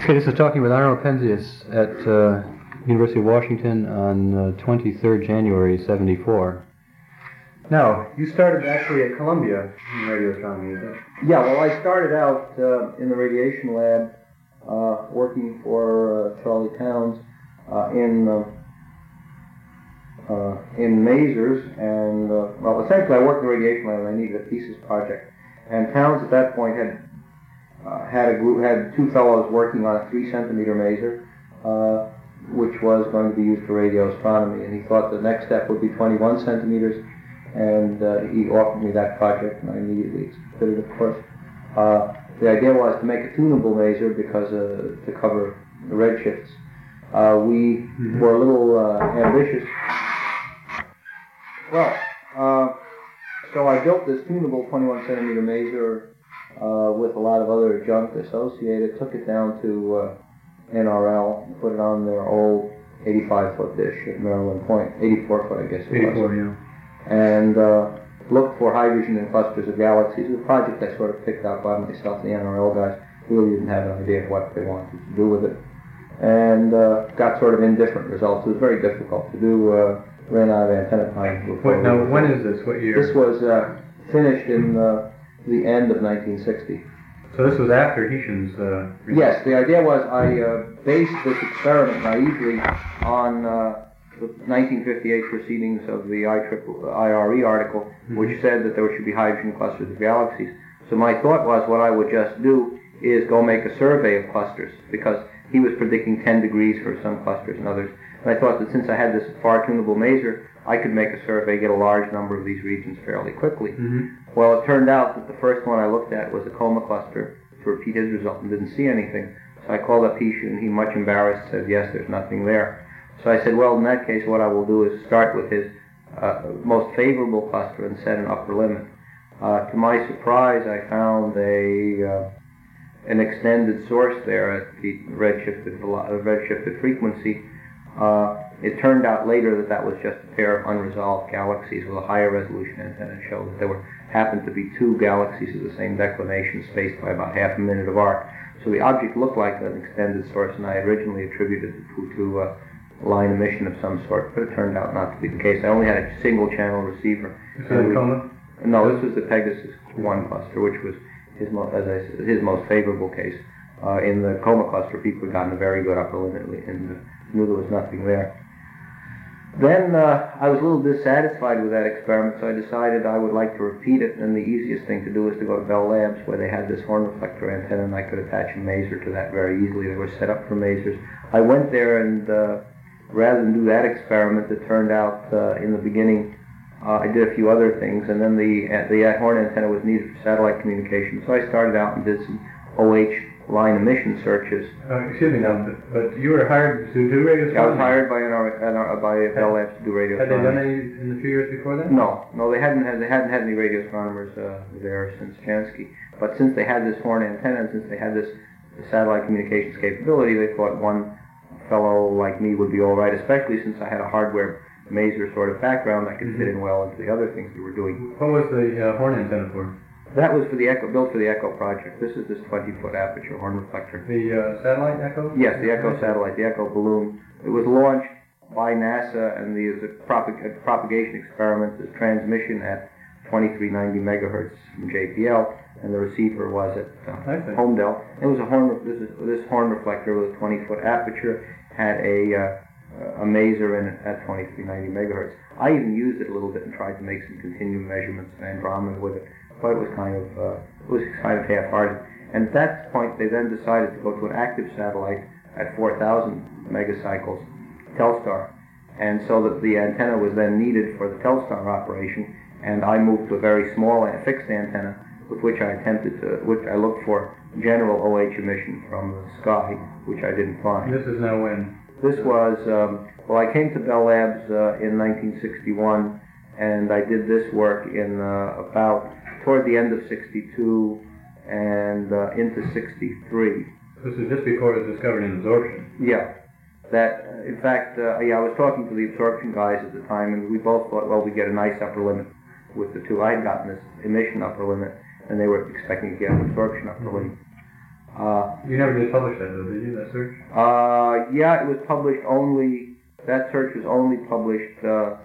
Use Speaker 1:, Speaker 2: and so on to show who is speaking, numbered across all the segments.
Speaker 1: Okay, this is Talking with Arno Penzias at University of Washington on 23rd January 74. Now, you started actually at Columbia in radio astronomy, is it?
Speaker 2: Yeah, well, I started out in the radiation lab working for Charlie Towns in Mazars, and well, essentially I worked in the radiation lab and I needed a thesis project. And Towns at that point had two fellows working on a 3-centimeter maser, which was going to be used for radio astronomy, and he thought the next step would be 21 centimeters, and he offered me that project, and I immediately accepted it, of course. The idea was to make a tunable maser because to cover the redshifts. We were a little ambitious. Well, so I built this tunable 21 centimeter maser with a lot of other junk associated, took it down to NRL, and put it on their old 85-foot dish at Maryland Point, 84-foot I guess it was.
Speaker 1: 84, yeah.
Speaker 2: And looked for hydrogen in clusters of galaxies. It was a project I sort of picked out by myself. The NRL guys really didn't have an idea of what they wanted to do with it. And got sort of indifferent results. It was very difficult to do. Ran out of antenna time.
Speaker 1: Wait, now, when is this? What year?
Speaker 2: This was finished in the end of 1960.
Speaker 1: So this was after Heshen's results?
Speaker 2: Yes, the idea was I based this experiment naively on the 1958 proceedings of the IRE article, which said that there should be hydrogen clusters of galaxies. So my thought was what I would just do is go make a survey of clusters, because he was predicting 10 degrees for some clusters and others. And I thought that since I had this far tunable maser, I could make a survey, get a large number of these regions fairly quickly. Well, it turned out that the first one I looked at was a coma cluster to repeat his result and didn't see anything. So I called up Heshen, and he, much embarrassed, said, yes, there's nothing there. So I said, well, in that case, what I will do is start with his most favorable cluster and set an upper limit. To my surprise, I found an extended source there at the redshifted frequency. It turned out later that that was just a pair of unresolved galaxies with a higher resolution antenna. It showed that there happened to be two galaxies of the same declination spaced by about half a minute of arc. So the object looked like an extended source, and I originally attributed it to line emission of some sort, but it turned out not to be the case. I only had a single channel receiver.
Speaker 1: Is that a coma?
Speaker 2: No, this was the Pegasus 1 cluster, which was his most favorable case. In the coma cluster, people had gotten a very good upper limit and knew there was nothing there. Then I was a little dissatisfied with that experiment, so I decided I would like to repeat it, and the easiest thing to do was to go to Bell Labs, where they had this horn reflector antenna, and I could attach a maser to that very easily. They were set up for masers. I went there, and rather than do that experiment, it turned out in the beginning I did a few other things, and then the horn antenna was needed for satellite communication, so I started out and did some OH line emission searches.
Speaker 1: Excuse me now, but you were hired to do radio astronomy?
Speaker 2: I was hired by Bell Labs to do radio astronomy.
Speaker 1: Had they done any in the few years before that?
Speaker 2: No, they hadn't had any radio astronomers there since Jansky. But since they had this horn antenna, and since they had this satellite communications capability, they thought one fellow like me would be all right, especially since I had a hardware maser sort of background. I could fit in well into the other things we were doing.
Speaker 1: What was the horn antenna for?
Speaker 2: That was for built for the ECHO project. This is this 20-foot aperture horn reflector.
Speaker 1: The satellite ECHO?
Speaker 2: Yes, the ECHO satellite, the ECHO balloon. It was launched by NASA, and the propagation experiment, the transmission at 2390 megahertz from JPL, and the receiver was at Holmdel. It was this horn reflector with a 20-foot aperture, had a maser in it at 2390 megahertz. I even used it a little bit and tried to make some continuum measurements of Andromeda with it, but it was kind of half-hearted. And at that point, they then decided to go to an active satellite at 4,000 megacycles, Telstar, and so that the antenna was then needed for the Telstar operation. And I moved to a very small fixed antenna, with which I looked for general OH emission from the sky, which I didn't find.
Speaker 1: This is now when?
Speaker 2: This was, I came to Bell Labs in 1961, and I did this work in toward the end of 62 and into 63.
Speaker 1: This is just before it was discovered in absorption.
Speaker 2: Yeah. In fact, I was talking to the absorption guys at the time, and we both thought, well, we get a nice upper limit with the two. I had gotten this emission upper limit, and they were expecting to get an absorption upper limit.
Speaker 1: You never did publish that, though, did you, that search?
Speaker 2: Yeah, it was published only, that search was only published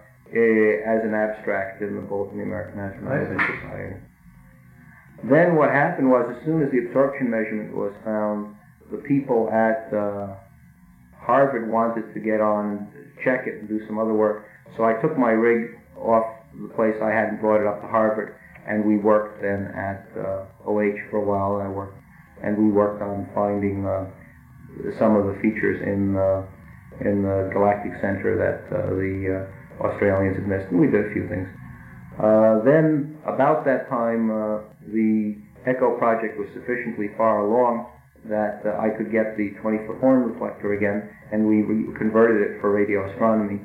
Speaker 2: as an abstract in the Bulletin of the American Astronomical Society. Then what happened was, as soon as the absorption measurement was found, the people at Harvard wanted to get on, check it, and do some other work. So I took my rig off the place I had and brought it up to Harvard, and we worked then at OH for a while. And we worked on finding some of the features in the galactic center that the Australians had missed, and we did a few things. Then, about that time, the ECHO project was sufficiently far along that I could get the 20-foot horn reflector again, and we converted it for radio astronomy.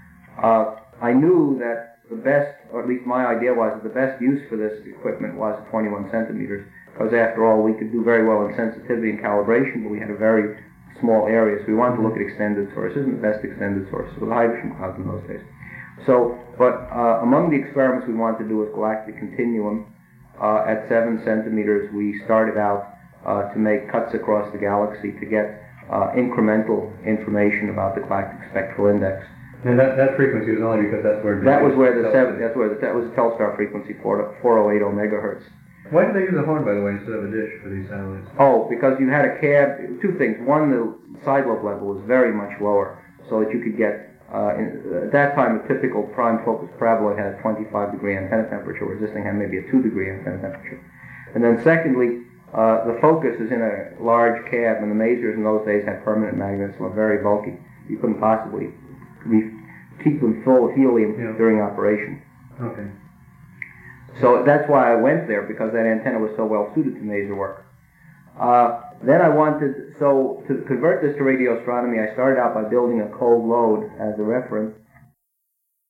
Speaker 2: I knew that the best, or at least my idea was that the best use for this equipment was 21 centimeters, because after all, we could do very well in sensitivity and calibration, but we had a very small area, so we wanted to look at extended sources, and the best extended sources were the hydrogen clouds in those days. So, but among the experiments we wanted to do was galactic continuum. At 7 centimeters, we started out to make cuts across the galaxy to get incremental information about the galactic spectral index.
Speaker 1: And that frequency was only because that's where
Speaker 2: that was the Telstar frequency, 4080 megahertz.
Speaker 1: Why did they use a horn, by the way, instead of a dish for these satellites?
Speaker 2: Oh, because you had a cab. Two things. One, the side lobe level was very much lower, so that you could get. At that time, a typical prime focus paraboloid had a 25-degree antenna temperature, whereas this thing had maybe a 2-degree antenna temperature. And then secondly, the focus is in a large cab, and the masers in those days had permanent magnets and were very bulky. You couldn't possibly keep them full of helium during operation.
Speaker 1: Okay.
Speaker 2: So that's why I went there, because that antenna was so well suited to maser work. Then I wanted, so to convert this to radio astronomy, I started out by building a cold load as a reference,